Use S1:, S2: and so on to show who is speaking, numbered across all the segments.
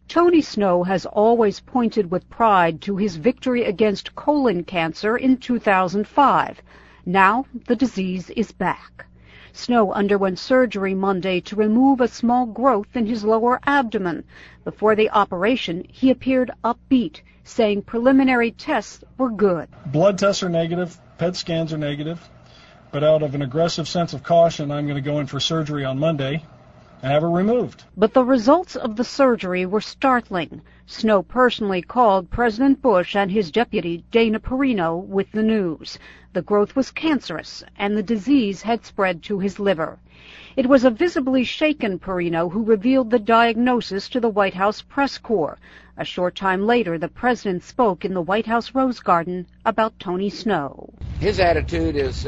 S1: Tony Snow has always pointed with pride to his victory against colon cancer in 2005. Now the disease is back. Snow underwent surgery Monday to remove a small growth in his lower abdomen. Before the operation, he appeared upbeat, saying preliminary tests were good.
S2: Blood tests are negative, PET scans are negative, but out of an aggressive sense of caution, I'm going to go in for surgery on Monday and have it removed.
S1: But the results of the surgery were startling. Snow personally called President Bush and his deputy, Dana Perino, with the news. The growth was cancerous, and the disease had spread to his liver. It was a visibly shaken Perino who revealed the diagnosis to the White House press corps. A short time later, the president spoke in the White House Rose Garden about Tony Snow.
S3: His attitude is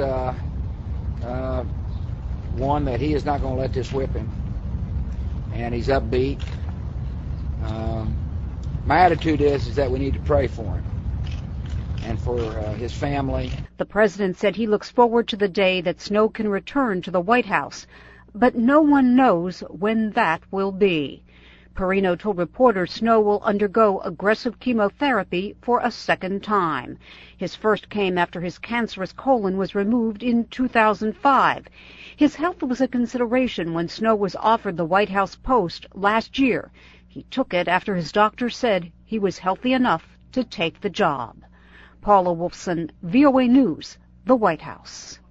S3: one that he is not going to let this whip him, and he's upbeat. My attitude is that we need to pray for him and for his family.
S1: The president said he looks forward to the day that Snow can return to the White House, but no one knows when that will be. Perino told reporters Snow will undergo aggressive chemotherapy for a second time. His first came after his cancerous colon was removed in 2005. His health was a consideration when Snow was offered the White House post last year. He took it after his doctor said he was healthy enough to take the job. Paula Wolfson, VOA News, the White House.